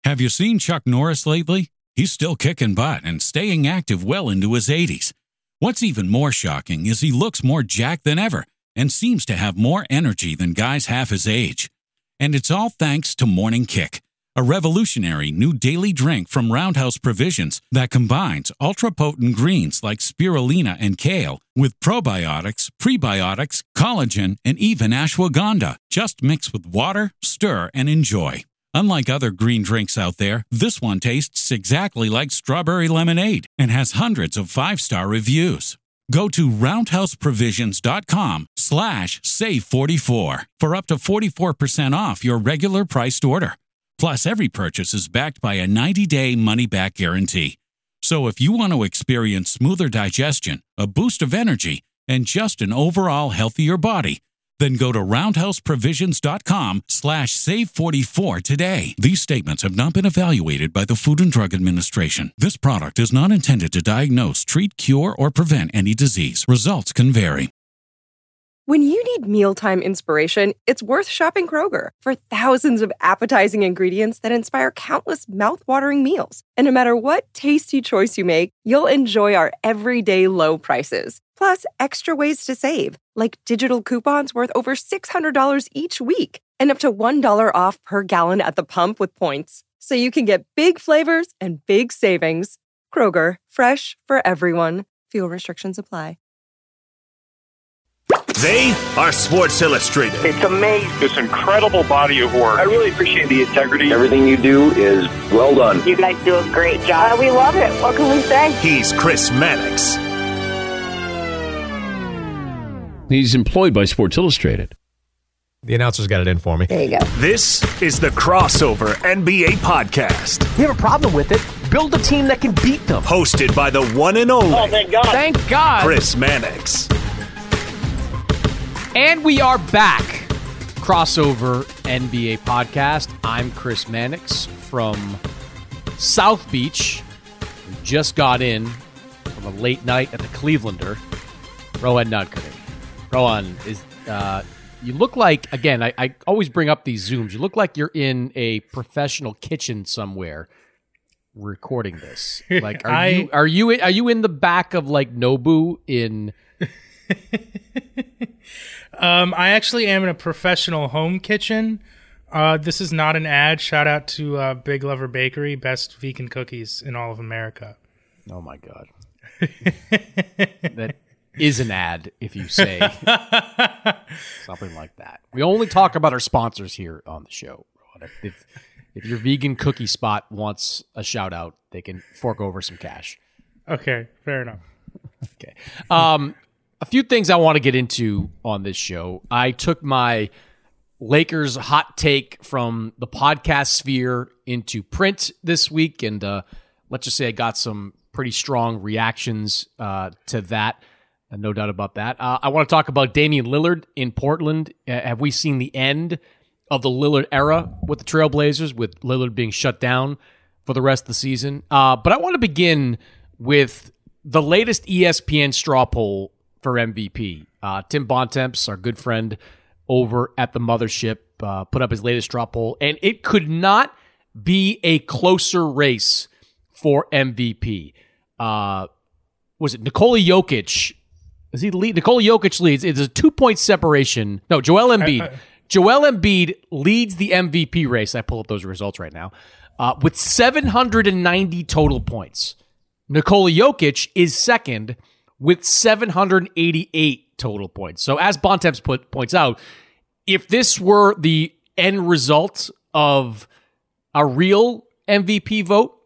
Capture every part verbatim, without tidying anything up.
Have you seen Chuck Norris lately? He's still kicking butt and staying active well into his eighties. What's even more shocking is he looks more jacked than ever and seems to have more energy than guys half his age. And it's all thanks to Morning Kick, a revolutionary new daily drink from Roundhouse Provisions that combines ultra-potent greens like spirulina and kale with probiotics, prebiotics, collagen, and even ashwagandha. Just mix with water, stir, and enjoy. Unlike other green drinks out there, this one tastes exactly like strawberry lemonade and has hundreds of five-star reviews. Go to roundhouseprovisions.com slash save44 for up to forty-four percent off your regular priced order. Plus, every purchase is backed by a ninety-day money-back guarantee. So if you want to experience smoother digestion, a boost of energy, and just an overall healthier body, then go to roundhouseprovisions.com slash save44 today. These statements have not been evaluated by the Food and Drug Administration. This product is not intended to diagnose, treat, cure, or prevent any disease. Results can vary. When you need mealtime inspiration, it's worth shopping Kroger for thousands of appetizing ingredients that inspire countless mouth-watering meals. And no matter what tasty choice you make, you'll enjoy our everyday low prices. Plus, extra ways to save, like digital coupons worth over six hundred dollars each week and up to one dollar off per gallon at the pump with points. So you can get big flavors and big savings. Kroger, fresh for everyone. Fuel restrictions apply. They are Sports Illustrated. It's amazing. This incredible body of work. I really appreciate the integrity. Everything you do is well done. You guys do a great job. We love it. What can we say? He's Chris Mannix. He's employed by Sports Illustrated. The announcers got it in for me. There you go. This is the Crossover N B A Podcast. You have a problem with it? Build a team that can beat them. Hosted by the one and only. Oh, thank God. Thank God. Chris Mannix. And we are back. Crossover N B A Podcast. I'm Chris Mannix from South Beach. We just got in from a late night at the Clevelander. Rohan Nadkarni. Rohan, is uh, you look like, again, I, I always bring up these Zooms. You look like you're in a professional kitchen somewhere recording this. Like, are I, you are you are you in the back of like Nobu in? um, I actually am in a professional home kitchen. Uh, this is not an ad. Shout out to uh, Big Lover Bakery, best vegan cookies in all of America. Oh my God, that is an ad if you say something like that. We only talk about our sponsors here on the show. If, if your vegan cookie spot wants a shout out, they can fork over some cash. Okay, fair enough. Okay. Um, a few things I want to get into on this show. I took my Lakers hot take from the podcast sphere into print this week, and uh, let's just say I got some pretty strong reactions uh, to that. Uh, no doubt about that. Uh, I want to talk about Damian Lillard in Portland. Uh, have we seen the end of the Lillard era with the Trailblazers, with Lillard being shut down for the rest of the season? Uh, but I want to begin with the latest E S P N straw poll for M V P. Uh, Tim Bontemps, our good friend over at the Mothership, uh, put up his latest straw poll, and it could not be a closer race for M V P. Uh, was it Nikola Jokic? Is he lead? Nikola Jokic leads. It's a two-point separation. No, Joel Embiid. I, I, Joel Embiid leads the M V P race. I pull up those results right now uh, with seven hundred ninety total points. Nikola Jokic is second with seven hundred eighty-eight total points. So as Bontemps put, points out, if this were the end result of a real M V P vote,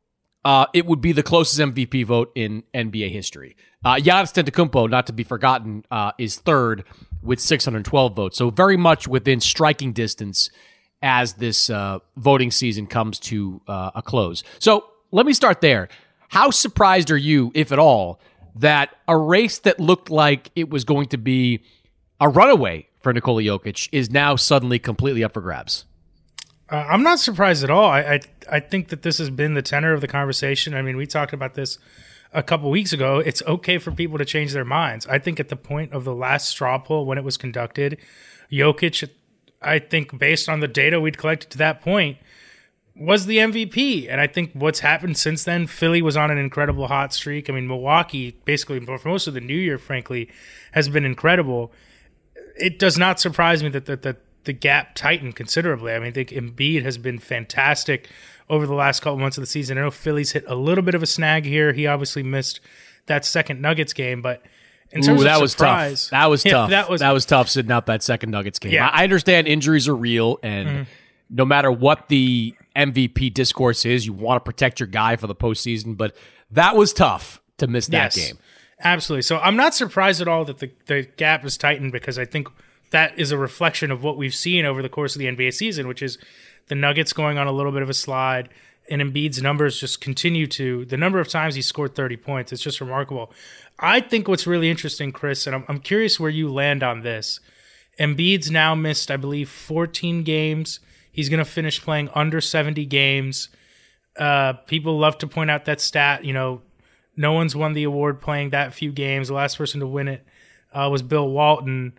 uh, it would be the closest M V P vote in N B A history. Uh, Giannis Antetokounmpo, not to be forgotten, uh, is third with six hundred twelve votes. So very much within striking distance as this uh, voting season comes to uh, a close. So let me start there. How surprised are you, if at all, that a race that looked like it was going to be a runaway for Nikola Jokic is now suddenly completely up for grabs? Uh, I'm not surprised at all. I, I I think that this has been the tenor of the conversation. I mean, we talked about this a couple weeks ago. It's okay for people to change their minds. I think at the point of the last straw poll when it was conducted, Jokic, I think based on the data we'd collected to that point, was the M V P. And I think what's happened since then, Philly was on an incredible hot streak. I mean, Milwaukee, basically for most of the new year, frankly, has been incredible. It does not surprise me that the, the, the gap tightened considerably. I mean, I think Embiid has been fantastic over the last couple months of the season. I know Philly's hit a little bit of a snag here. He obviously missed that second Nuggets game, but in terms Ooh, that of was surprise, tough. That was yeah, tough. That was that was tough sitting out that second Nuggets game. Yeah. I understand injuries are real, and mm-hmm. no matter what the M V P discourse is, you want to protect your guy for the postseason. But that was tough to miss that yes, game. Absolutely. So I'm not surprised at all that the, the gap is tightened, because I think that is a reflection of what we've seen over the course of the N B A season, which is the Nuggets going on a little bit of a slide, and Embiid's numbers just continue to, the number of times he scored thirty points, it's just remarkable. I think what's really interesting, Chris, and I'm, I'm curious where you land on this. Embiid's now missed, I believe, fourteen games. He's going to finish playing under seventy games. Uh, people love to point out that stat. You know, no one's won the award playing that few games. The last person to win it uh, was Bill Walton.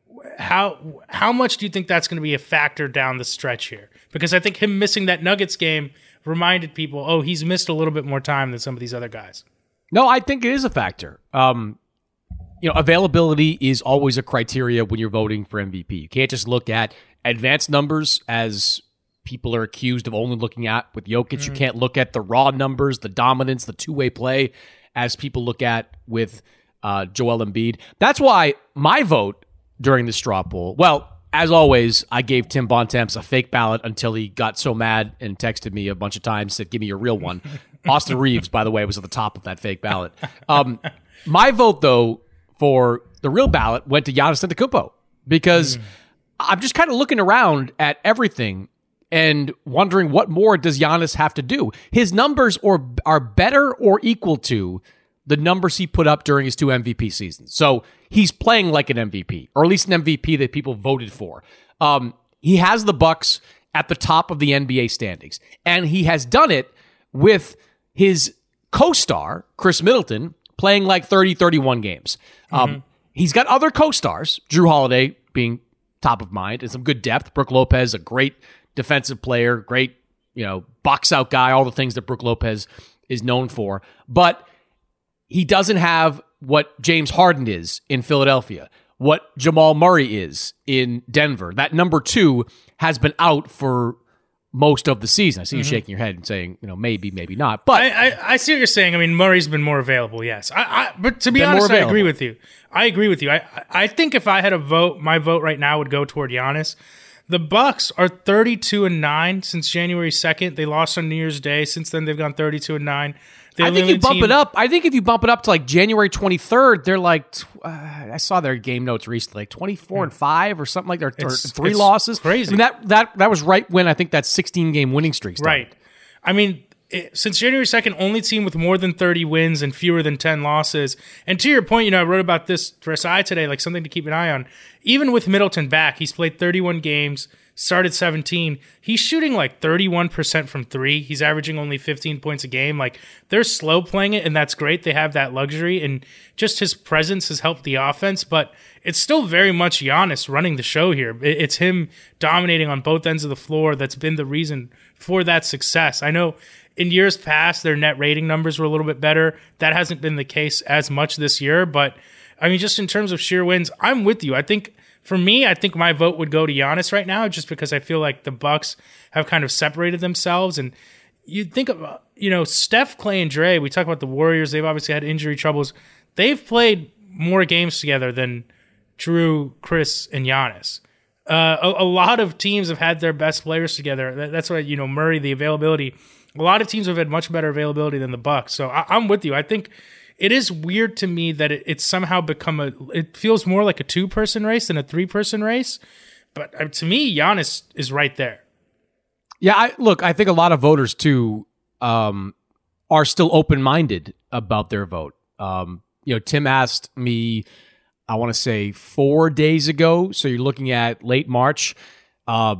How how much do you think that's going to be a factor down the stretch here? Because I think him missing that Nuggets game reminded people, oh, he's missed a little bit more time than some of these other guys. No, I think it is a factor. Um, you know, availability is always a criteria when you're voting for M V P. You can't just look at advanced numbers, as people are accused of only looking at with Jokic. Mm. You can't look at the raw numbers, the dominance, the two-way play, as people look at with uh, Joel Embiid. That's why my vote during the straw poll, well, as always, I gave Tim Bontemps a fake ballot until he got so mad and texted me a bunch of times, said, give me your real one. Austin Reeves, by the way, was at the top of that fake ballot. Um, my vote, though, for the real ballot went to Giannis Antetokounmpo, because mm. I'm just kind of looking around at everything and wondering, what more does Giannis have to do? His numbers are, are better or equal to the numbers he put up during his two M V P seasons. So he's playing like an M V P, or at least an M V P that people voted for. Um, he has the Bucks at the top of the N B A standings, and he has done it with his co-star, Chris Middleton, playing like thirty, thirty-one games. Mm-hmm. Um, he's got other co-stars, Drew Holiday being top of mind, and some good depth. Brook Lopez, a great defensive player, great, you know, box out guy, all the things that Brook Lopez is known for. But he doesn't have what James Harden is in Philadelphia, what Jamal Murray is in Denver. That number two has been out for most of the season. I see you mm-hmm. shaking your head and saying, you know, maybe, maybe not. But I, I, I see what you're saying. I mean, Murray's been more available, yes. I, I, but to be honest, I agree with you. I agree with you. I, I think if I had a vote, my vote right now would go toward Giannis. The Bucks are thirty-two and nine since January second. They lost on New Year's Day. Since then, they've gone thirty-two and nine. I think you bump team. it up. I think if you bump it up to like January twenty-third, they're like, uh, I saw their game notes recently, like twenty-four and five or something like that, or it's, three it's losses. Crazy. I mean, that that that was right when I think that sixteen game winning streak started. Right. I mean, it, since January second, only team with more than thirty wins and fewer than ten losses. And to your point, you know, I wrote about this for S I today, like something to keep an eye on. Even with Middleton back, he's played thirty-one games, started seventeen. He's shooting like thirty-one percent from three. He's averaging only fifteen points a game. Like, they're slow playing it, and that's great. They have that luxury, and just his presence has helped the offense. But it's still very much Giannis running the show here. It's him dominating on both ends of the floor. That's been the reason for that success. I know in years past, their net rating numbers were a little bit better. That hasn't been the case as much this year. But, I mean, just in terms of sheer wins, I'm with you. I think, for me, I think my vote would go to Giannis right now, just because I feel like the Bucks have kind of separated themselves. And you think of, you know, Steph, Clay, and Dre, we talk about the Warriors. They've obviously had injury troubles. They've played more games together than Drew, Chris, and Giannis. Uh, a, a lot of teams have had their best players together. That, that's why, you know, Murray, the availability. A lot of teams have had much better availability than the Bucks. So I, I'm with you. I think it is weird to me that it, it's somehow become a, it feels more like a two-person race than a three-person race. But uh, to me, Giannis is right there. Yeah, I, look, I think a lot of voters, too, um, are still open-minded about their vote. Um, you know, Tim asked me, I want to say four days ago, so you're looking at late March. Uh,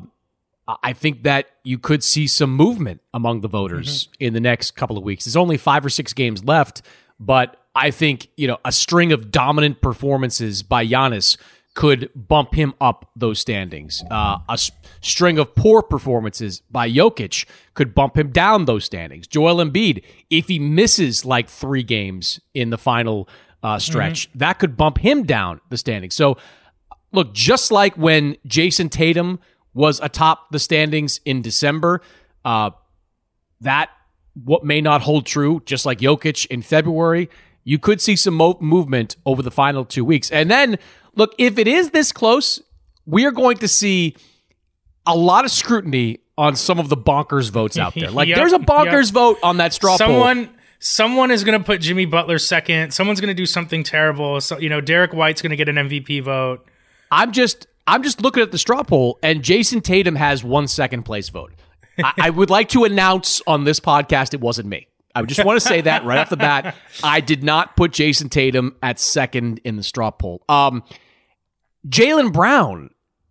I think that you could see some movement among the voters mm-hmm. in the next couple of weeks. There's only five or six games left, but I think, you know, a string of dominant performances by Giannis could bump him up those standings. Uh, a s- string of poor performances by Jokic could bump him down those standings. Joel Embiid, if he misses like three games in the final uh, stretch, mm-hmm. that could bump him down the standings. So, look, just like when Jason Tatum was atop the standings in December, uh, that what may not hold true, just like Jokic in February. You could see some mo- movement over the final two weeks. And then, look, if it is this close, we are going to see a lot of scrutiny on some of the bonkers votes out there. Like, yep, there's a bonkers yep. vote on that straw someone, poll. Someone is going to put Jimmy Butler second. Someone's going to do something terrible. So, you know, Derek White's going to get an M V P vote. I'm just, I'm just looking at the straw poll, and Jason Tatum has one second place vote. I, I would like to announce on this podcast it wasn't me. I just want to say that right off the bat. I did not put Jason Tatum at second in the straw poll. Um, Jaylen Brown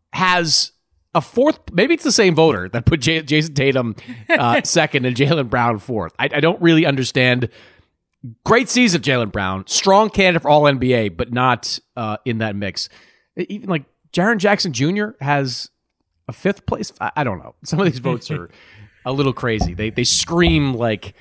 has a fourth. Maybe it's the same voter that put J- Jason Tatum uh, second and Jaylen Brown fourth. I, I don't really understand. Great season, Jaylen Brown. Strong candidate for All N B A, but not uh, in that mix. Even like Jaren Jackson Junior has a fifth place. I, I don't know. Some of these votes are a little crazy. They they scream like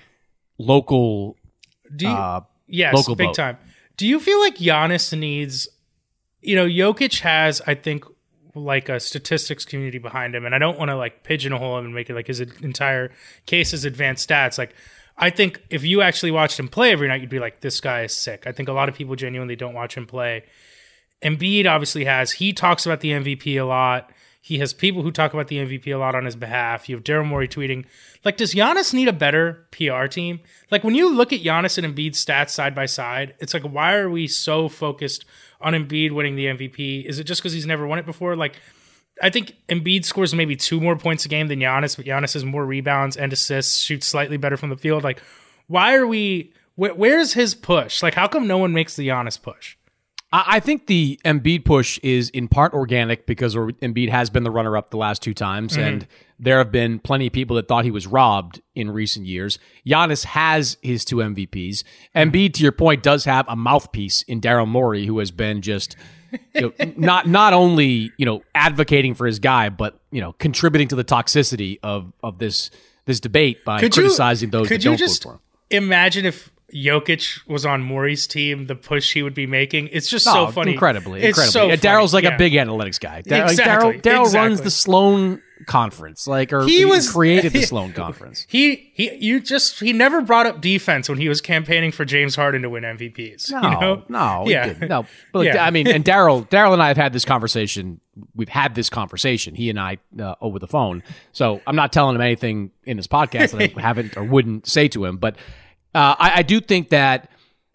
local. Do you, uh, yes, local big vote. time. Do you feel like Giannis needs? You know, Jokic has, I think, like a statistics community behind him, and I don't want to like pigeonhole him and make it like his entire case is advanced stats. Like, I think if you actually watched him play every night, you'd be like, this guy is sick. I think a lot of people genuinely don't watch him play. Embiid obviously has. He talks about the M V P a lot. He has people who talk about the M V P a lot on his behalf. You have Daryl Morey tweeting. Like, does Giannis need a better P R team? Like, when you look at Giannis and Embiid's stats side by side, it's like, why are we so focused on Embiid winning the M V P? Is it just because he's never won it before? Like, I think Embiid scores maybe two more points a game than Giannis, but Giannis has more rebounds and assists, shoots slightly better from the field. Like, why are we wh- – where's his push? Like, how come no one makes the Giannis push? I think the Embiid push is in part organic because Embiid has been the runner-up the last two times, mm-hmm. and there have been plenty of people that thought he was robbed in recent years. Giannis has his two M V Ps. Embiid, to your point, does have a mouthpiece in Daryl Morey, who has been just you know, not not only you know advocating for his guy, but you know contributing to the toxicity of of this this debate by could criticizing you, those could that you don't just vote for him. Imagine if Jokic was on Morey's team, the push he would be making. It's just no, so funny. Incredibly. It's incredibly. so Daryl's like yeah. a big analytics guy. Dar- exactly, Daryl Daryl exactly. runs the Sloan conference, like, or he, he was created the Sloan conference. He he you just he never brought up defense when he was campaigning for James Harden to win M V Ps. No, you know? no, yeah. he didn't. No. But yeah. I mean, and Daryl Daryl and I have had this conversation. We've had this conversation, he and I, uh, over the phone. So I'm not telling him anything in this podcast that I haven't or wouldn't say to him. But uh, I, I do think that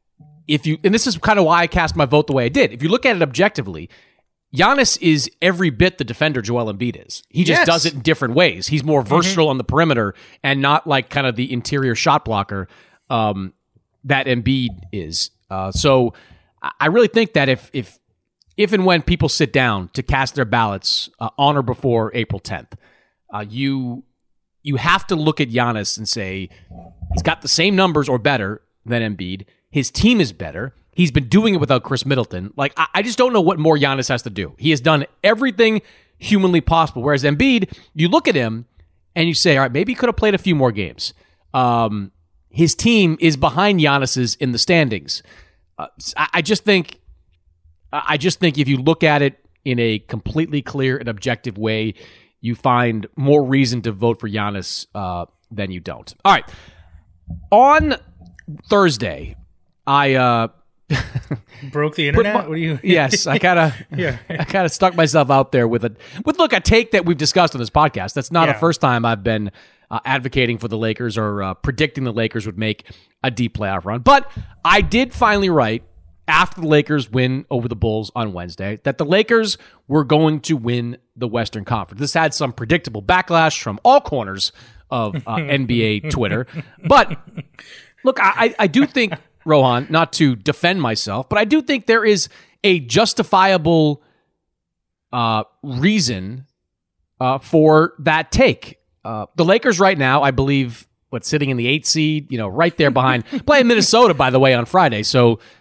if you, and this is kind of why I cast my vote the way I did. If you look at it objectively, Giannis is every bit the defender Joel Embiid is. He just yes. does it in different ways. He's more versatile mm-hmm. on the perimeter and not like kind of the interior shot blocker um, that Embiid is. Uh, so I really think that if if if and when people sit down to cast their ballots uh, on or before April tenth, uh, you you have to look at Giannis and say he's got the same numbers or better than Embiid. His team is better. He's been doing it without Chris Middleton. Like, I, I just don't know what more Giannis has to do. He has done everything humanly possible. Whereas Embiid, you look at him and you say, all right, maybe he could have played a few more games. Um, his team is behind Giannis's in the standings. Uh, I, I just think, I just think if you look at it in a completely clear and objective way, you find more reason to vote for Giannis uh, than you don't. All right. On Thursday, I uh, broke the internet. My, what do you? yes, I kind of, yeah, I kind of stuck myself out there with a with look a take that we've discussed on this podcast. That's not yeah. the first time I've been uh, advocating for the Lakers or uh, predicting the Lakers would make a deep playoff run. But I did finally write after the Lakers win over the Bulls on Wednesday that the Lakers were going to win the Western Conference. This had some predictable backlash from all corners of uh, N B A Twitter, but look, I, I do think. Rohan, not to defend myself, but I do think there is a justifiable uh, reason uh, for that take. Uh, the Lakers right now, I believe, what's sitting in the eighth seed, you know, right there behind, playing Minnesota, by the way, on Friday. So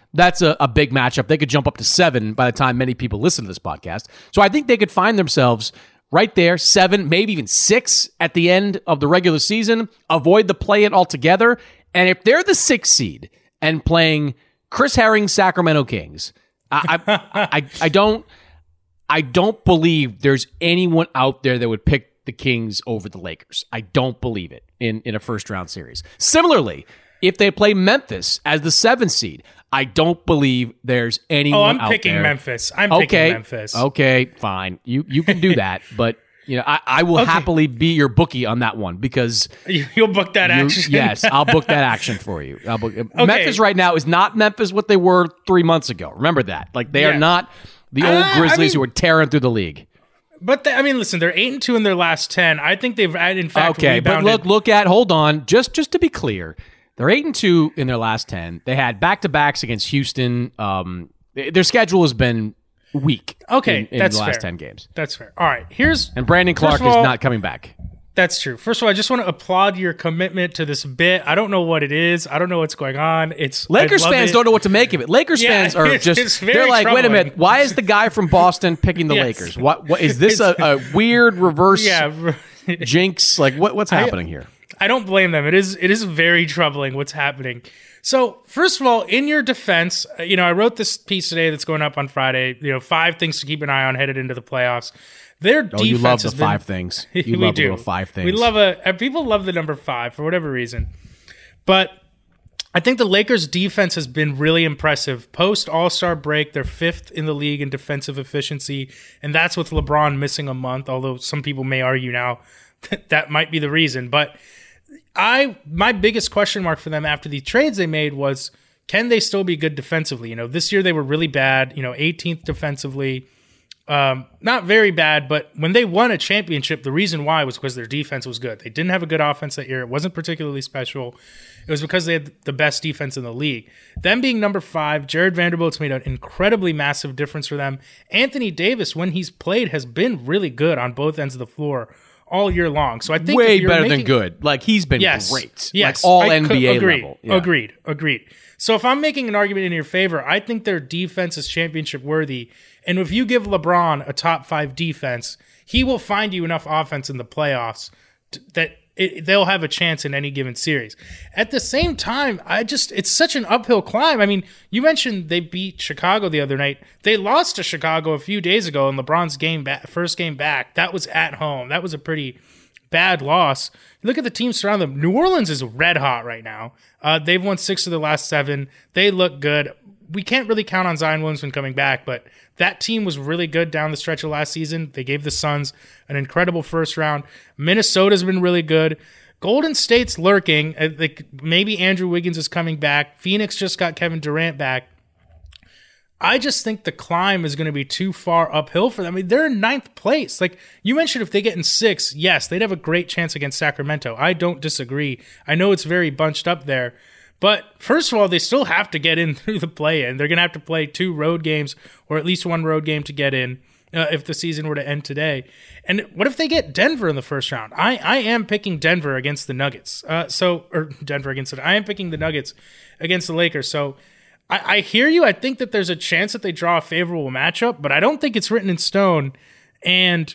that's a, a big matchup. They could jump up to seven by the time many people listen to this podcast. So I think they could find themselves right there, seven, maybe even six at the end of the regular season, avoid the play-in altogether. And if they're the sixth seed and playing Chris Herring's Sacramento Kings, I, I, I, I don't, I don't believe there's anyone out there that would pick the Kings over the Lakers. I don't believe it in, in a first-round series. Similarly, if they play Memphis as the seventh seed, I don't believe there's anyone Oh, I'm out picking there. Memphis. I'm okay. picking Memphis. Okay, fine. You you can do that, but you know I, I will Okay. happily be your bookie on that one because You'll book that you- action. yes, I'll book that action for you. I'll book, Memphis right now is not Memphis what they were three months ago. Remember that. Like they Yeah. are not the old Uh, I Grizzlies mean- who were tearing through the league. But they, I mean, listen, they're eight and two in their last ten. I think they've, in fact, Okay, but rebounded. look, look at hold on. Just just to be clear, they're eight and two in their last ten. They had back to backs against Houston. Um, their schedule has been weak. Okay, in, in that's the last fair. ten games. That's fair. All right, here's And Brandon Clark First of all- is not coming back. That's true. First of all, I just want to applaud your commitment to this bit. I don't know what it is. I don't know what's going on. It's Lakers I love fans it. don't know what to make of it. Lakers Yeah, fans are it's- just it's very they're like, wait a troubling. minute, why is the guy from Boston picking the Yes. Lakers? What what is this a, a weird reverse Yeah, jinx? Like what what's happening here? I don't blame them. It is it is very troubling what's happening. So first of all, in your defense, uh, you know, I wrote this piece today that's going up on Friday. You know, five things to keep an eye on headed into the playoffs. Their defense Oh, you love has the been- five things. You we love do. the little five things. We love a. and people love the number five for whatever reason, but I think the Lakers' defense has been really impressive. Post All-Star break, they're fifth in the league in defensive efficiency, and that's with LeBron missing a month. Although some people may argue now that that might be the reason, but I my biggest question mark for them after the trades they made was, can they still be good defensively? You know, this year they were really bad. You know, eighteenth defensively. Um, not very bad, but when they won a championship, the reason why was because their defense was good. They didn't have a good offense that year. It wasn't particularly special. It was because they had the best defense in the league. Them being number five, Jared Vanderbilt's made an incredibly massive difference for them. Anthony Davis, when he's played, has been really good on both ends of the floor all year long. So I think way if you're better making, than good. Like he's been yes, great. Yes, like all I N B A co- agreed, level. Yeah. Agreed. Agreed. So if I'm making an argument in your favor, I think their defense is championship worthy. And if you give LeBron a top five defense, he will find you enough offense in the playoffs to, that it, they'll have a chance in any given series. At the same time, I just it's such an uphill climb. I mean, you mentioned they beat Chicago the other night. They lost to Chicago a few days ago in LeBron's game back, first game back. That was at home. That was a pretty bad loss. Look at the teams surrounding them. New Orleans is red hot right now. Uh, they've won six of the last seven. They look good. We can't really count on Zion Williamson coming back, but that team was really good down the stretch of last season. They gave the Suns an incredible first round. Minnesota's been really good. Golden State's lurking. I think maybe Andrew Wiggins is coming back. Phoenix just got Kevin Durant back. I just think the climb is going to be too far uphill for them. I mean, they're in ninth place. Like you mentioned, if they get in six, yes, they'd have a great chance against Sacramento. I don't disagree. I know it's very bunched up there. But first of all, they still have to get in through the play-in. They're going to have to play two road games or at least one road game to get in uh, if the season were to end today. And what if they get Denver in the first round? I, I am picking Denver against the Nuggets. Uh, so or Denver against it. I am picking the Nuggets against the Lakers. So I, I hear you. I think that there's a chance that they draw a favorable matchup, but I don't think it's written in stone. And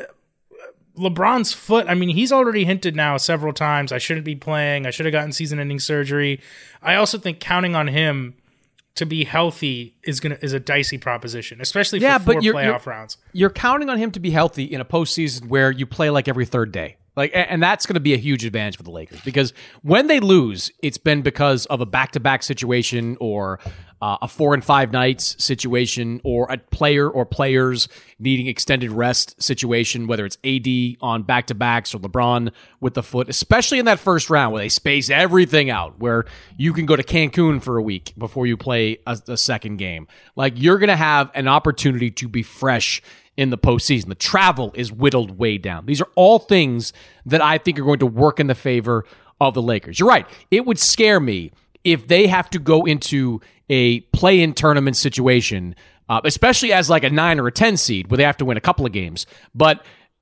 LeBron's foot, I mean, he's already hinted now several times, I shouldn't be playing. I should have gotten season-ending surgery. I also think counting on him to be healthy is gonna is a dicey proposition, especially for Yeah, four but you're- playoff you're- rounds. You're counting on him to be healthy in a postseason where you play like every third day. Like, a- and that's going to be a huge advantage for the Lakers because when they lose, it's been because of a back-to-back situation or uh, a four and five nights situation or a player or players needing extended rest situation, whether it's A D on back-to-backs or LeBron with the foot, especially in that first round where they space everything out, where you can go to Cancun for a week before you play a, a second game. Like, you're going to have an opportunity to be fresh in the postseason. The travel is whittled way down. These are all things that I think are going to work in the favor of the Lakers. You're right. It would scare me if they have to go into a play-in tournament situation, uh, especially as like a nine or a ten seed where they have to win a couple of games. But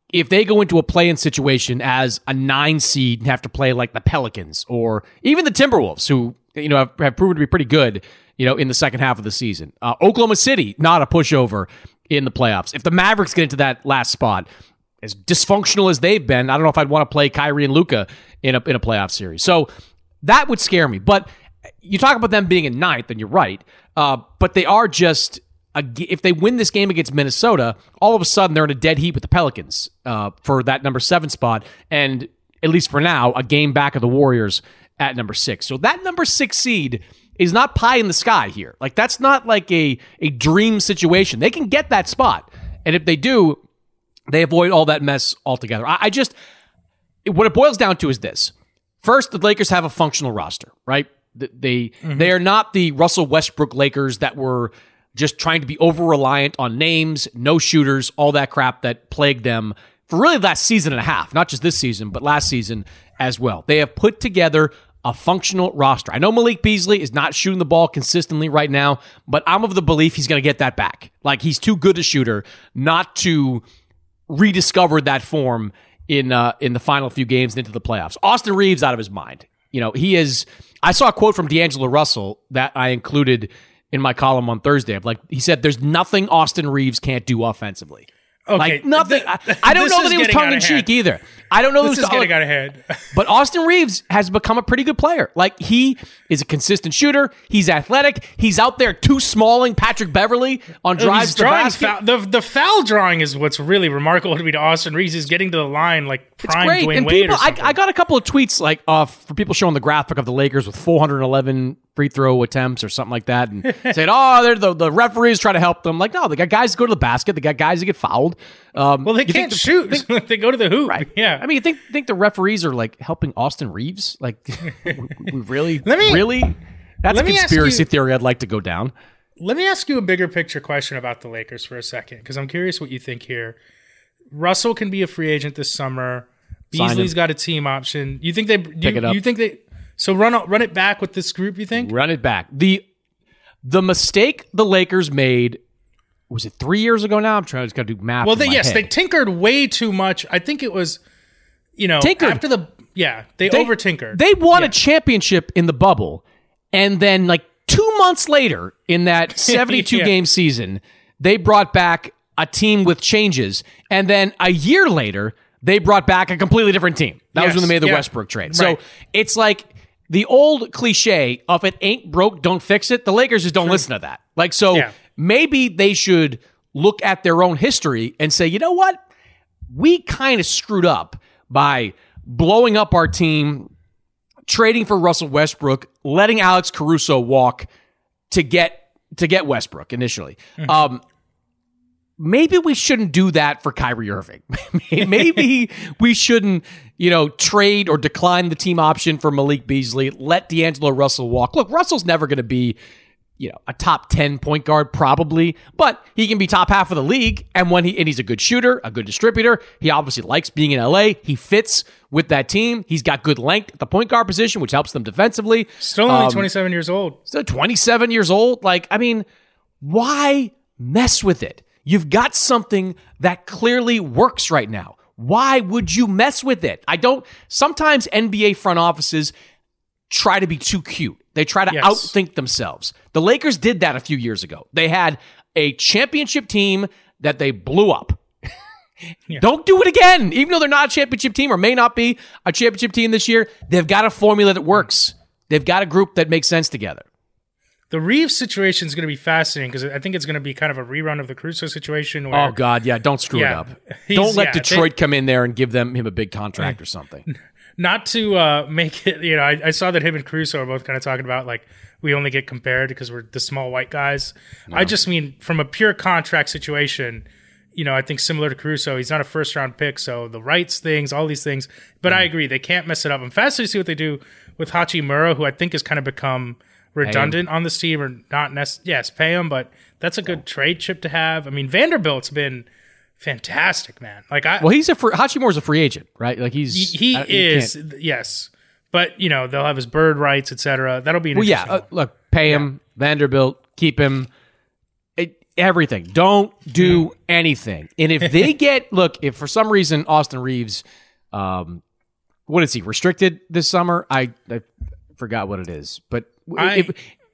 if they go into a play-in situation as a nine seed and have to play like the Pelicans or even the Timberwolves, who you know have, have proven to be pretty good, you know, in the second half of the season. Uh, Oklahoma City, not a pushover in the playoffs. If the Mavericks get into that last spot, as dysfunctional as they've been, I don't know if I'd want to play Kyrie and Luka in a in a playoff series. So that would scare me. But you talk about them being in ninth, and you're right. Uh, but they are just, a, if they win this game against Minnesota, all of a sudden they're in a dead heat with the Pelicans uh, for that number seven spot. And at least for now, a game back of the Warriors at number six. So that number six seed is not pie in the sky here. Like, that's not like a, a dream situation. They can get that spot. And if they do, they avoid all that mess altogether. I, I just, what it boils down to is this. First, the Lakers have a functional roster, right? They, mm-hmm. they are not the Russell Westbrook Lakers that were just trying to be over-reliant on names, no shooters, all that crap that plagued them for really last season and a half. Not just this season, but last season as well. They have put together a functional roster. I know Malik Beasley is not shooting the ball consistently right now, but I'm of the belief he's going to get that back. Like, he's too good a shooter not to rediscover that form in uh, in the final few games into the playoffs. Austin Reeves out of his mind. You know, he is... I saw a quote from D'Angelo Russell that I included in my column on Thursday. Of like, he said, "There's nothing Austin Reeves can't do offensively." Okay, like nothing. I, I don't know that he was tongue in cheek either. I don't know this that is getting out of hand. But Austin Reeves has become a pretty good player. Like, he is a consistent shooter. He's athletic. He's out there two smalling Patrick Beverly on drives to basket. Foul, the the foul drawing is what's really remarkable to me. To Austin Reeves, is getting to the line like prime it's great. Dwayne And Wade. people, or something. I, I got a couple of tweets like uh, for people showing the graphic of the Lakers with four hundred eleven free throw attempts or something like that, and saying, "Oh, they're the the referees try to help them." Like, no, they got guys that go to the basket. They got guys that get fouled. Um, well, they can't the, shoot. Think, they go to the hoop. Right. Yeah. I mean, you think think the referees are like helping Austin Reeves? Like, we, we really, let me, really? That's let a conspiracy you, theory I'd like to go down. Let me ask you a bigger picture question about the Lakers for a second, because I'm curious what you think here. Russell can be a free agent this summer. Beasley's got a team option. You think they do, Pick it up. You think they so run run it back with this group, you think? Run it back. The the mistake the Lakers made, was it three years ago now? I'm trying to just gotta do math. Well, in they, my yes, head. they tinkered way too much. I think it was, you know, tinkered. after the yeah, they, they over tinkered. They won yeah. a championship in the bubble, and then like two months later in that seventy-two yeah. game season, they brought back a team with changes, and then a year later, they brought back a completely different team. That yes. was when they made the yeah. Westbrook trade. Right. So it's like the old cliche of "it ain't broke, don't fix it." The Lakers just don't True. listen to that. Like, so yeah. maybe they should look at their own history and say, you know what? We kind of screwed up by blowing up our team, trading for Russell Westbrook, letting Alex Caruso walk to get to get Westbrook initially. Mm-hmm. Um, maybe we shouldn't do that for Kyrie Irving. Maybe we shouldn't, you know, trade or decline the team option for Malik Beasley. Let D'Angelo Russell walk. Look, Russell's never going to be, you know, a top ten point guard probably, but he can be top half of the league. And when he and he's a good shooter, a good distributor. He obviously likes being in L A. He fits with that team. He's got good length at the point guard position, which helps them defensively. Still only um, twenty-seven years old. Still twenty-seven years old. Like, I mean, why mess with it? You've got something that clearly works right now. Why would you mess with it? I don't. Sometimes N B A front offices try to be too cute. They try to yes. outthink themselves. The Lakers did that a few years ago. They had a championship team that they blew up. yeah. Don't do it again. Even though they're not a championship team or may not be a championship team this year, they've got a formula that works. They've got a group that makes sense together. The Reeves situation is going to be fascinating because I think it's going to be kind of a rerun of the Caruso situation. Where, oh, God, yeah. Don't screw yeah, it up. Don't let yeah, Detroit they, come in there and give them him a big contract or something. Not to uh, make it, you know, I, I saw that him and Caruso are both kind of talking about, like, we only get compared because we're the small white guys. No. I just mean from a pure contract situation, you know, I think similar to Caruso, he's not a first-round pick, so the rights things, all these things. But mm. I agree, they can't mess it up. I'm fascinated to see what they do with Hachimura, who I think has kind of become redundant on this team, or not necessarily. Yes, pay him, but that's a good trade chip to have. I mean, Vanderbilt's been fantastic, man. Like, I well, he's a free, Hachimura's a free agent, right? Like he's he, he I, is, yes. But you know, they'll have his bird rights, et cetera. That'll be an well, yeah. Uh, look, pay him, yeah. Vanderbilt, keep him. It, everything. Don't do anything. And if they get, look, if for some reason Austin Reeves, um, what is he, restricted this summer? I, I forgot what it is. But I, if,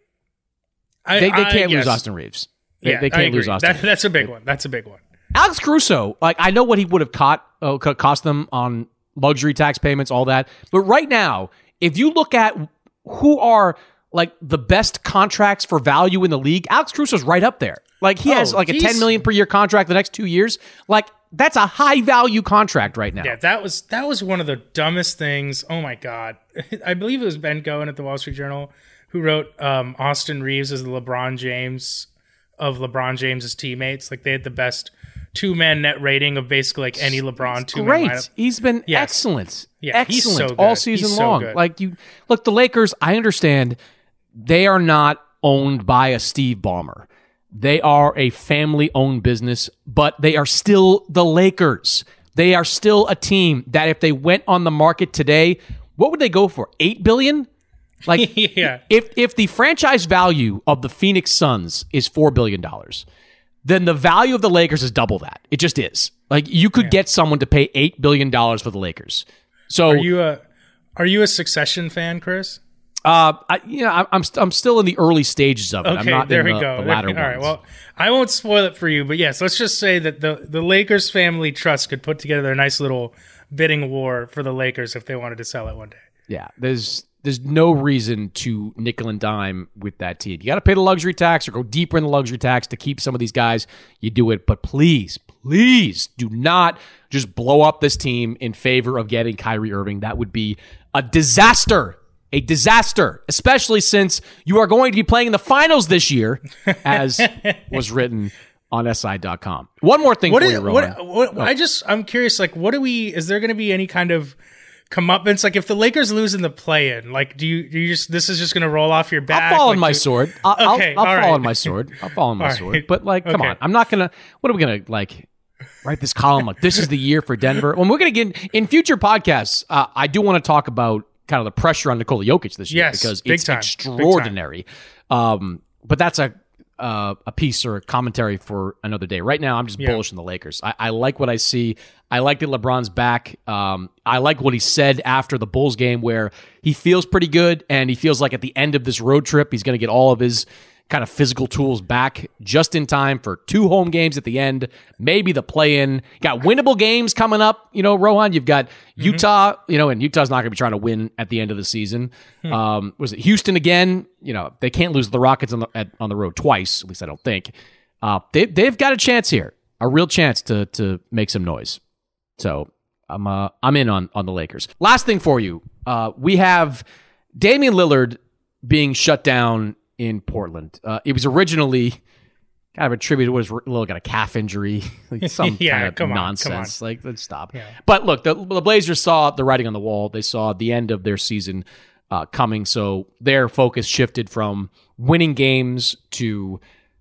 I, they, they I, can't yes. lose Austin Reeves. They, yeah, they can't I agree. lose Austin that, Reeves. That's a big one. That's a big one. Alex Caruso, like I know what he would have caught, uh, could cost them on luxury tax payments, all that. But right now, if you look at who are like the best contracts for value in the league, Alex Caruso's right up there. Like he Oh, has like a he's- ten million per year contract the next two years. Like that's a high value contract right now. Yeah, that was that was one of the dumbest things. Oh my god, I believe it was Ben Cohen at the Wall Street Journal who wrote um, Austin Reeves as the LeBron James of LeBron James's teammates. Like they had the best two man net rating of basically like any LeBron two man Great. lineup. He's been Yes. excellent. Yeah, he's excellent so all good. season He's so long. good. Like you look, the Lakers, I understand they are not owned by a Steve Ballmer. They are a family owned business, but they are still the Lakers. They are still a team that if they went on the market today, what would they go for? eight billion dollars? Like Yeah. if if the franchise value of the Phoenix Suns is four billion dollars, then the value of the Lakers is double that. It just is. Like you could get someone to pay eight billion dollars for the Lakers. So Are you a are you a Succession fan, Chris? Uh, I, you know, I'm I'm, st- I'm still in the early stages of it. Okay, I'm not there in we the, go. the There- latter all right, ones. well, I won't spoil it for you, but yes, let's just say that the, the Lakers family trust could put together a nice little bidding war for the Lakers if they wanted to sell it one day. Yeah, there's there's no reason to nickel and dime with that team. You got to pay the luxury tax or go deeper in the luxury tax to keep some of these guys. You do it, but please, please do not just blow up this team in favor of getting Kyrie Irving. That would be a disaster. A disaster, especially since you are going to be playing in the finals this year, as was written on S I dot com. One more thing What for is, you, Rohan. what, what, I just, I'm curious, like, what do we, is there going to be any kind of comeuppance? Like, if the Lakers lose in the play-in, like, do you, do you just, this is just going to roll off your back? I'll fall on like, my do- sword. I'll, Okay, I'll, I'll all fall right. on my sword. I'll fall on my All sword. right. But, like, come Okay. on. I'm not going to, what are we going to, like, write this column like, this is the year for Denver? When we're going to get, in future podcasts, uh, I do want to talk about kind of the pressure on Nikola Jokic this year Yes, because big it's time. extraordinary. Um, but that's a uh, a piece or a commentary for another day. Right now, I'm just Yeah. bullish on the Lakers. I, I like what I see. I like that LeBron's back. Um, I like what he said after the Bulls game where he feels pretty good and he feels like at the end of this road trip, he's going to get all of his kind of physical tools back just in time for two home games at the end, maybe the play-in. Got winnable games coming up, you know, Rohan. You've got Utah, you know, and Utah's not going to be trying to win at the end of the season. Um, was it Houston again? You know, they can't lose the Rockets on the at, on the road twice. At least I don't think. Uh, they they've got a chance here, a real chance to to make some noise. So I'm uh, I'm in on on the Lakers. Last thing for you, uh, we have Damian Lillard being shut down in Portland. Uh, it was originally kind of attributed was a little got a calf injury, like some Yeah, kind of come on, come nonsense. Like, let's stop. Yeah. But look, the, the Blazers saw the writing on the wall. They saw the end of their season uh, coming, so their focus shifted from winning games to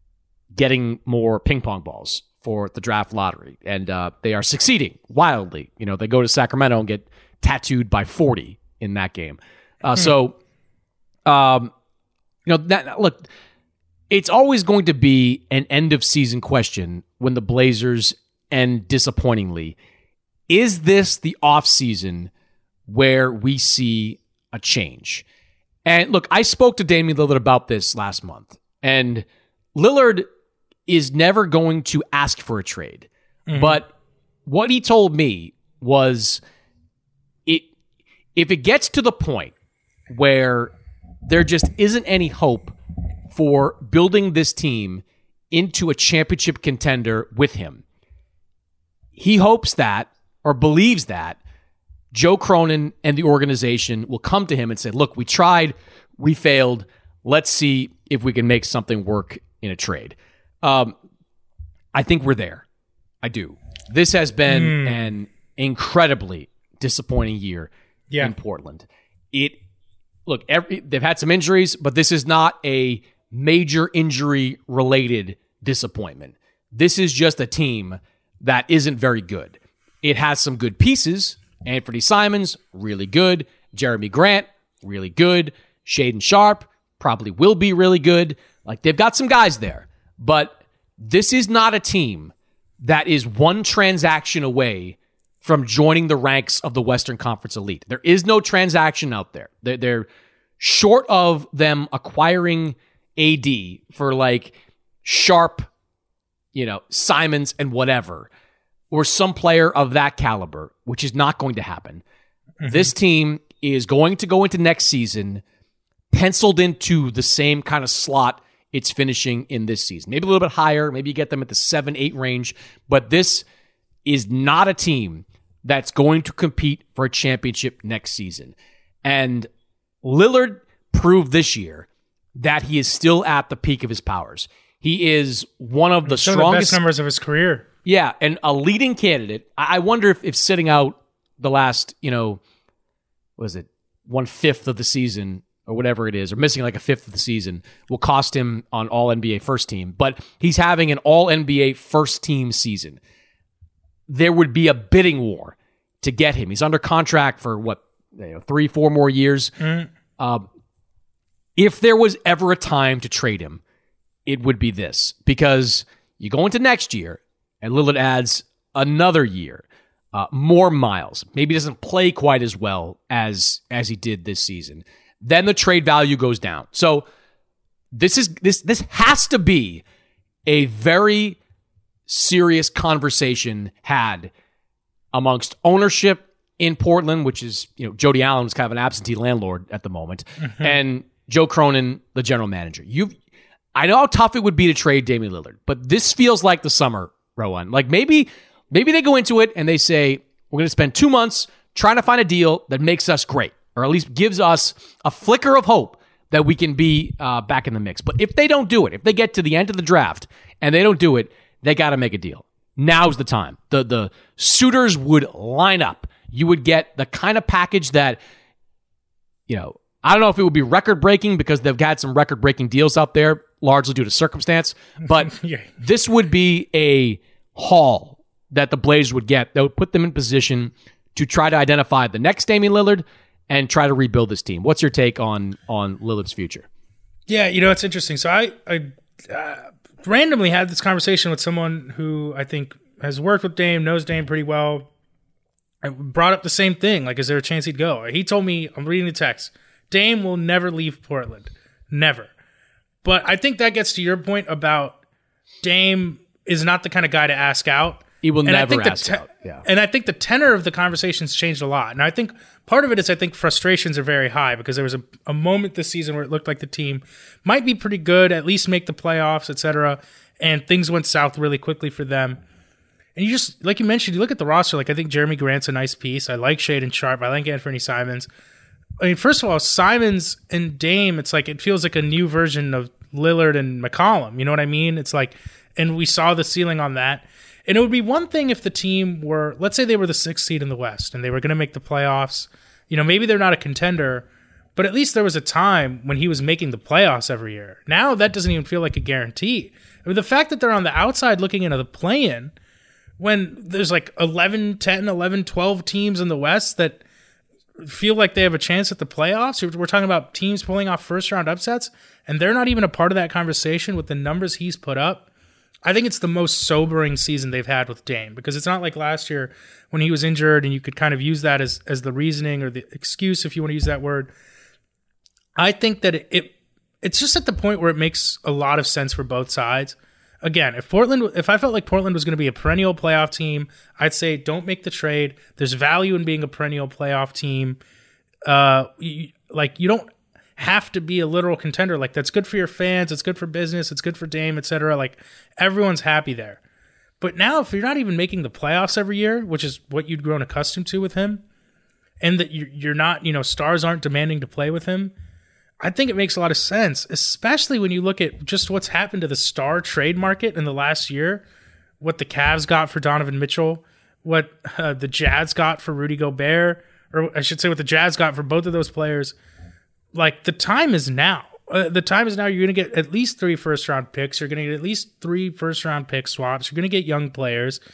getting more ping pong balls for the draft lottery, and uh, they are succeeding wildly. You know, they go to Sacramento and get tattooed by forty in that game. Uh, So, um. You know, that look, it's always going to be an end of season question when the Blazers end disappointingly. Is this the offseason where we see a change? And look, I spoke to Damian Lillard about this last month, and Lillard is never going to ask for a trade. Mm-hmm. But what he told me was it if it gets to the point where there just isn't any hope for building this team into a championship contender with him, he hopes that, or believes that, Joe Cronin and the organization will come to him and say, look, we tried, we failed, let's see if we can make something work in a trade. Um, I think we're there. I do. This has been mm. an incredibly disappointing year yeah. in Portland. It Look, every, they've had some injuries, but this is not a major injury-related disappointment. This is just a team that isn't very good. It has some good pieces. Anthony Simons, really good. Jeremy Grant, really good. Shaedon Sharpe, probably will be really good. Like, they've got some guys there. But this is not a team that is one transaction away from joining the ranks of the Western Conference elite. There is no transaction out there. They're, they're short of them acquiring A D for like Sharp, you know, Simons and whatever, or some player of that caliber, which is not going to happen. Mm-hmm. This team is going to go into next season penciled into the same kind of slot it's finishing in this season. Maybe a little bit higher. Maybe you get them at the seven, eight range. But this is not a team that's going to compete for a championship next season. And Lillard proved this year that he is still at the peak of his powers. He is one of the Some strongest of the best numbers of his career. Yeah, and a leading candidate. I wonder if, if sitting out the last, you know, what is it, one fifth of the season or whatever it is, or missing like a fifth of the season, will cost him on all N B A first team. But he's having an all N B A first team season. There would be a bidding war to get him. He's under contract for what, you know, three, four more years. Mm. Um, if there was ever a time to trade him, it would be this, because you go into next year and Lillard adds another year, uh, more miles. Maybe doesn't play quite as well as as he did this season. Then the trade value goes down. So this is this this has to be a very serious conversation had amongst ownership in Portland, which is, you know, Jody Allen is kind of an absentee landlord at the moment, mm-hmm. and Joe Cronin, the general manager. You, I know how tough it would be to trade Damian Lillard, but this feels like the summer, Rowan. Like maybe, maybe they go into it and they say, we're going to spend two months trying to find a deal that makes us great, or at least gives us a flicker of hope that we can be uh, back in the mix. But if they don't do it, if they get to the end of the draft and they don't do it, they got to make a deal. Now's the time. The the suitors would line up. You would get the kind of package that, you know, I don't know if it would be record-breaking because they've got some record-breaking deals out there, largely due to circumstance, but yeah. This would be a haul that the Blazers would get that would put them in position to try to identify the next Damian Lillard and try to rebuild this team. What's your take on on Lillard's future? Yeah, you know, it's interesting. So I, I uh, randomly had this conversation with someone who I think has worked with Dame, knows Dame pretty well. I brought up the same thing. Like, is there a chance he'd go? He told me, I'm reading the text, Dame will never leave Portland. Never. But I think that gets to your point about Dame is not the kind of guy to ask out. He will and never I think ask te- out. Yeah. And I think the tenor of the conversation's changed a lot. And I think part of it is I think frustrations are very high because there was a, a moment this season where it looked like the team might be pretty good, at least make the playoffs, et cetera. And things went south really quickly for them. And you just, like you mentioned, you look at the roster, like I think Jeremy Grant's a nice piece. I like Shaedon Sharpe. I like Anthony Simons. I mean, first of all, Simons and Dame, it's like it feels like a new version of Lillard and McCollum. You know what I mean? It's like, and we saw the ceiling on that. And it would be one thing if the team were, let's say they were the sixth seed in the West and they were going to make the playoffs. You know, maybe they're not a contender, but at least there was a time when he was making the playoffs every year. Now that doesn't even feel like a guarantee. I mean, the fact that they're on the outside looking into the play-in when there's like eleven, ten, eleven, twelve teams in the West that feel like they have a chance at the playoffs. We're talking about teams pulling off first-round upsets, and they're not even a part of that conversation with the numbers he's put up. I think it's the most sobering season they've had with Dame because it's not like last year when he was injured and you could kind of use that as, as the reasoning or the excuse, if you want to use that word. I think that it, it it's just at the point where it makes a lot of sense for both sides. Again, if Portland, if I felt like Portland was going to be a perennial playoff team, I'd say don't make the trade. There's value in being a perennial playoff team. Uh, you, like you don't have to be a literal contender. Like that's good for your fans. It's good for business. It's good for Dame, et cetera. Like everyone's happy there. But now, if you're not even making the playoffs every year, which is what you'd grown accustomed to with him, and that you're not, you know, stars aren't demanding to play with him, I think it makes a lot of sense, especially when you look at just what's happened to the star trade market in the last year, what the Cavs got for Donovan Mitchell, what uh, the Jazz got for Rudy Gobert, or I should say what the Jazz got for both of those players. Like, the time is now. Uh, the time is now. You're going to get at least three first-round picks. You're going to get at least three first-round pick swaps. You're going to get young players.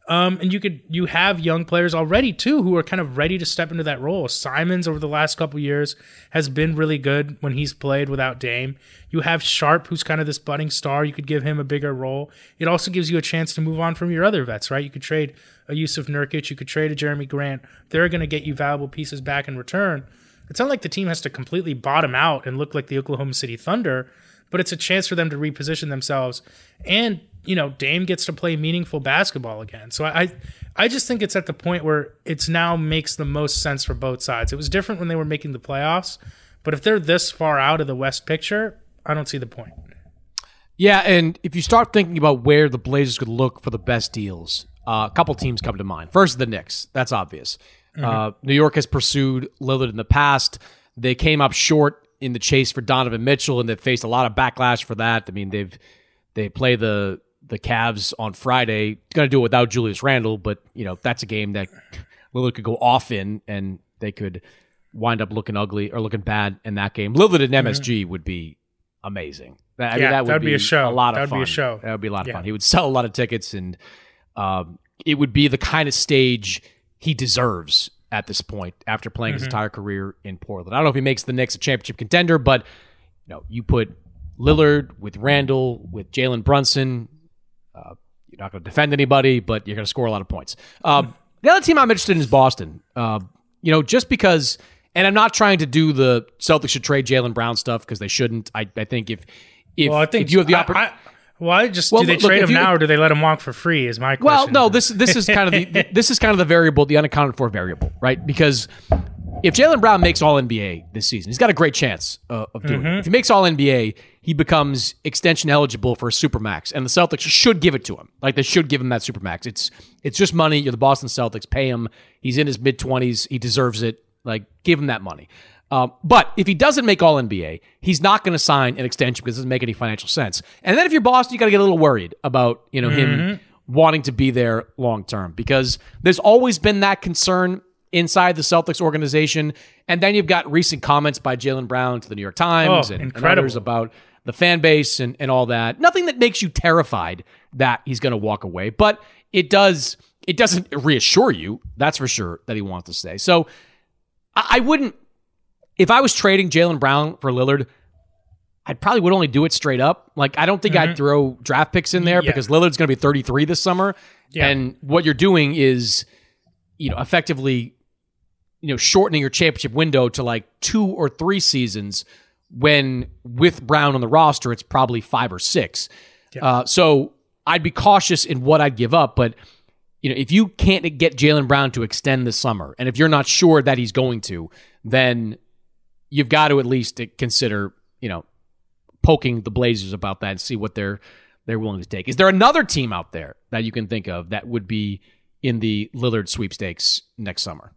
Um, and you could you have young players already too who are kind of ready to step into that role. Simons over the last couple of years has been really good when he's played without Dame. You have Sharp, who's kind of this budding star. You could give him a bigger role. It also gives you a chance to move on from your other vets, right? You could trade a Yusuf Nurkic, you could trade a Jeremy Grant. They're going to get you valuable pieces back in return. It's not like the team has to completely bottom out and look like the Oklahoma City Thunder, but it's a chance for them to reposition themselves. And, you know, Dame gets to play meaningful basketball again. So I I just think it's at the point where it's now makes the most sense for both sides. It was different when they were making the playoffs, but if they're this far out of the West picture, I don't see the point. Yeah, and if you start thinking about where the Blazers could look for the best deals, uh, a couple teams come to mind. First, the Knicks. That's obvious. Mm-hmm. Uh, New York has pursued Lillard in the past. They came up short in the chase for Donovan Mitchell, and they've faced a lot of backlash for that. I mean, they've they play the the Cavs on Friday. Going to do it without Julius Randle, but you know that's a game that Lillard could go off in, and they could wind up looking ugly or looking bad in that game. Lillard and M S G mm-hmm. would be amazing. I yeah, mean, that would, that would be, be a show. A lot of that would fun. Be a show. That would be a lot of yeah. fun. He would sell a lot of tickets, and um, it would be the kind of stage he deserves at this point after playing mm-hmm. his entire career in Portland. I don't know if he makes the Knicks a championship contender, but you know, you put Lillard with Randall, with Jalen Brunson. Uh, you're not going to defend anybody, but you're going to score a lot of points. Um, mm-hmm. The other team I'm interested in is Boston. Uh, you know, just because, and I'm not trying to do the Celtics should trade Jaylen Brown stuff because they shouldn't. I, I think if if, well, I think if you have the opportunity. Why just well, do they look, trade him you, now, or do they let him walk for free? Is my question. Well, no. This this is kind of the this is kind of the variable, the unaccounted for variable, right? Because if Jaylen Brown makes All N B A this season, he's got a great chance uh, of doing mm-hmm. it. If he makes All N B A, he becomes extension eligible for a supermax, and the Celtics should give it to him. Like they should give him that supermax. It's it's just money. You're the Boston Celtics. Pay him. He's in his mid twenties. He deserves it. Like give him that money. Um, but if he doesn't make All N B A, he's not going to sign an extension because it doesn't make any financial sense. And then if you're Boston, you got to get a little worried about you know mm-hmm. him wanting to be there long term because there's always been that concern inside the Celtics organization. And then you've got recent comments by Jaylen Brown to the New York Times oh, and, and others about the fan base and, and all that. Nothing that makes you terrified that he's going to walk away, but it does. It doesn't reassure you. That's for sure that he wants to stay. So I, I wouldn't. If I was trading Jaylen Brown for Lillard, I probably would only do it straight up. Like, I don't think mm-hmm. I'd throw draft picks in there yeah. because Lillard's going to be thirty-three this summer. Yeah. And what you're doing is, you know, effectively, you know, shortening your championship window to like two or three seasons when with Brown on the roster, it's probably five or six. Yeah. Uh, so I'd be cautious in what I'd give up. But, you know, if you can't get Jaylen Brown to extend this summer, and if you're not sure that he's going to, then you've got to at least consider, you know, poking the Blazers about that and see what they're they're willing to take. Is there another team out there that you can think of that would be in the Lillard sweepstakes next summer?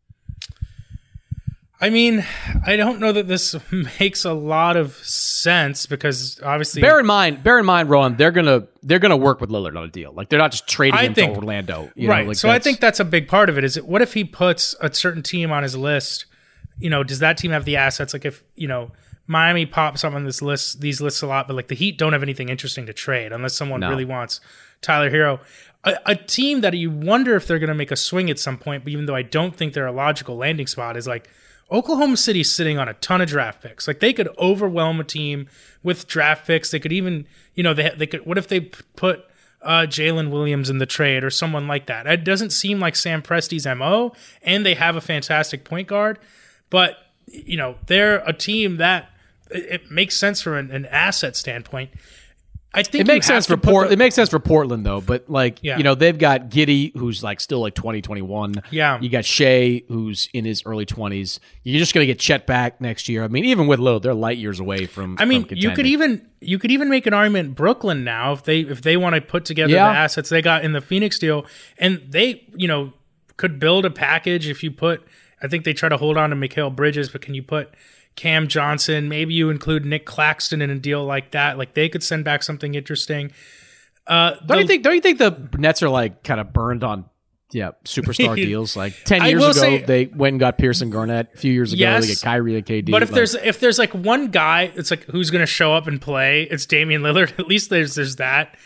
I mean, I don't know that this makes a lot of sense because obviously, bear in mind, bear in mind, Rowan, they're gonna they're gonna work with Lillard on a deal. Like they're not just trading I him think, to Orlando, you right? Know, like so I think that's a big part of it. Is it, what if he puts a certain team on his list? You know, does that team have the assets? Like if, you know, Miami pops up on this list, these lists a lot, but like the Heat don't have anything interesting to trade unless someone no. really wants Tyler Hero. A, a team that you wonder if they're going to make a swing at some point, but even though I don't think they're a logical landing spot, is like Oklahoma City's sitting on a ton of draft picks. Like they could overwhelm a team with draft picks. They could even, you know, they they could. What if they put uh, Jalen Williams in the trade or someone like that? It doesn't seem like Sam Presti's M O, and they have a fantastic point guard. But, you know, they're a team that it makes sense from an, an asset standpoint. I think it makes sense for Port. The, it makes sense for Portland though, but like yeah. you know, they've got Giddey, who's like still like twenty, twenty-one. Yeah, you got Shea, who's in his early twenties. You're just gonna get Chet back next year. I mean, even with Lillard, they're light years away from. I mean, from you could even you could even make an argument Brooklyn now if they if they want to put together yeah. the assets they got in the Phoenix deal, and they you know could build a package if you put. I think they try to hold on to Mikal Bridges, but can you put Cam Johnson? Maybe you include Nick Claxton in a deal like that. Like they could send back something interesting. Uh, don't the, you think? Don't you think the Nets are like kind of burned on, yeah, superstar deals? Like ten years ago, say, they went and got Pearson Garnett. A few years ago, yes, they get Kyrie and K D. But if like, there's if there's like one guy, it's like who's going to show up and play? It's Damian Lillard. At least there's there's that.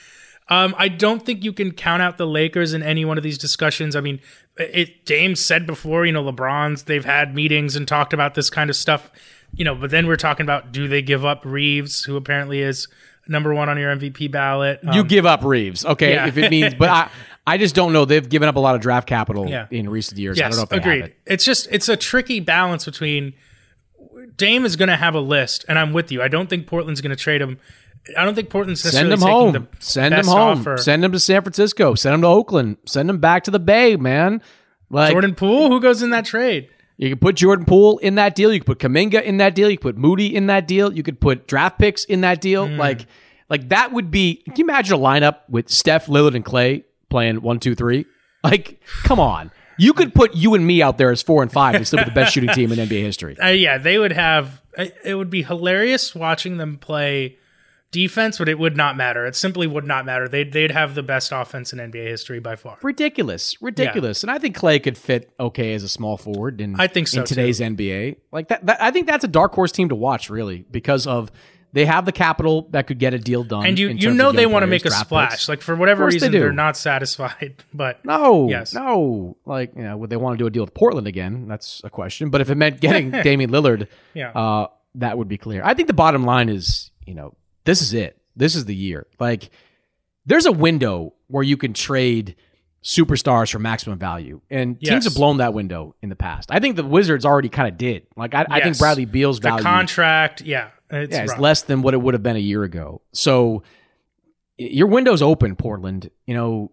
Um, I don't think you can count out the Lakers in any one of these discussions. I mean, it, James said before, you know, LeBron's, they've had meetings and talked about this kind of stuff, you know, but then we're talking about, do they give up Reeves, who apparently is number one on your M V P ballot? Um, you give up Reeves, okay, yeah. if it means, but I, I just don't know. They've given up a lot of draft capital yeah. in recent years. Yes, I don't know if they agreed. have it. It's just, it's a tricky balance between Dame is going to have a list, and I'm with you. I don't think Portland's going to trade him. I don't think Portland's necessarily Send him taking home. the Send best him home. offer. Send him to San Francisco. Send him to Oakland. Send him back to the Bay, man. Like Jordan Poole, who goes in that trade? You could put Jordan Poole in that deal. You could put Kuminga in that deal. You could put Moody in that deal. You could put draft picks in that deal. Mm. Like, like that would be. Can you imagine a lineup with Steph, Lillard, and Clay playing one, two, three? Like, come on. You could put you and me out there as four and five and still be the best shooting team in N B A history. Uh, yeah, they would have. It would be hilarious watching them play defense, but it would not matter. It simply would not matter. They'd they'd have the best offense in N B A history by far. Ridiculous, ridiculous. Yeah. And I think Clay could fit okay as a small forward in I think so in today's too. N B A. Like that, that, I think that's a dark horse team to watch, really, because of. They have the capital that could get a deal done. And you, you know they want to make a splash. Picks. Like, for whatever reason, they they're not satisfied. But No, yes. no. Like, you know, would they want to do a deal with Portland again? That's a question. But if it meant getting Damian Lillard, yeah. uh, that would be clear. I think the bottom line is, you know, this is it. This is the year. Like, there's a window where you can trade superstars for maximum value. And yes. teams have blown that window in the past. I think the Wizards already kind of did. Like, I, yes. I think Bradley Beal's the value. The contract, yeah. It's yeah, it's rough. less than what it would have been a year ago. So your window's open, Portland. You know,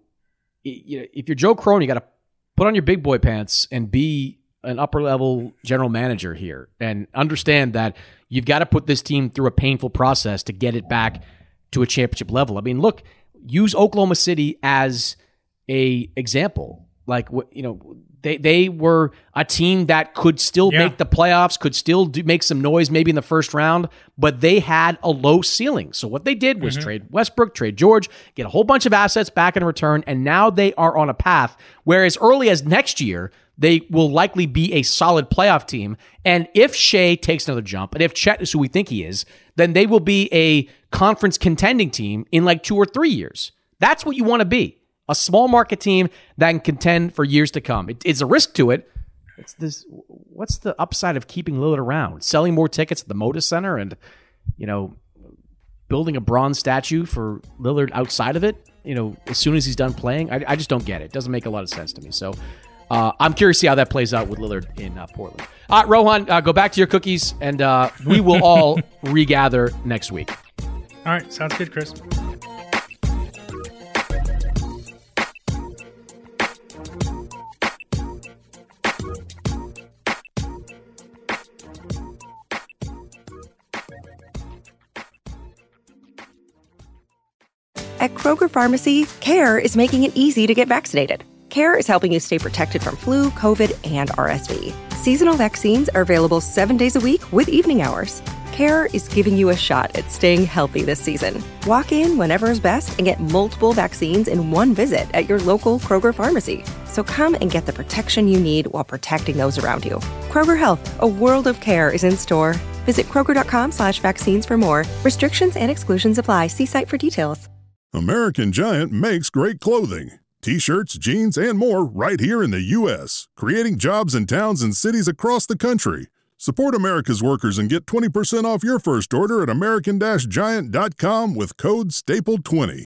if you're Joe Cronin, you got to put on your big boy pants and be an upper level general manager here and understand that you've got to put this team through a painful process to get it back to a championship level. I mean, look, use Oklahoma City as a example. Like, you know, They they were a team that could still yeah. make the playoffs, could still do, make some noise maybe in the first round, but they had a low ceiling. So what they did was mm-hmm. trade Westbrook, trade George, get a whole bunch of assets back in return, and now they are on a path where as early as next year, they will likely be a solid playoff team. And if Shea takes another jump, and if Chet is who we think he is, then they will be a conference contending team in like two or three years. That's what you want to be. A small market team that can contend for years to come. It, it's a risk to it. It's this. What's the upside of keeping Lillard around? Selling more tickets at the Moda Center and, you know, building a bronze statue for Lillard outside of it, you know, as soon as he's done playing? I, I just don't get it. It doesn't make a lot of sense to me. So uh, I'm curious to see how that plays out with Lillard in uh, Portland. All right, Rohan, uh, go back to your cookies, and uh, we will all regather next week. All right, sounds good, Chris. At Kroger Pharmacy, CARE is making it easy to get vaccinated. CARE is helping you stay protected from flu, COVID, and R S V. Seasonal vaccines are available seven days a week with evening hours. CARE is giving you a shot at staying healthy this season. Walk in whenever is best and get multiple vaccines in one visit at your local Kroger Pharmacy. So come and get the protection you need while protecting those around you. Kroger Health, a world of care, is in store. Visit Kroger.com slash vaccines for more. Restrictions and exclusions apply. See site for details. American Giant makes great clothing. T-shirts, jeans, and more right here in the U S, creating jobs in towns and cities across the country. Support America's workers and get twenty percent off your first order at American Giant dot com with code staple twenty.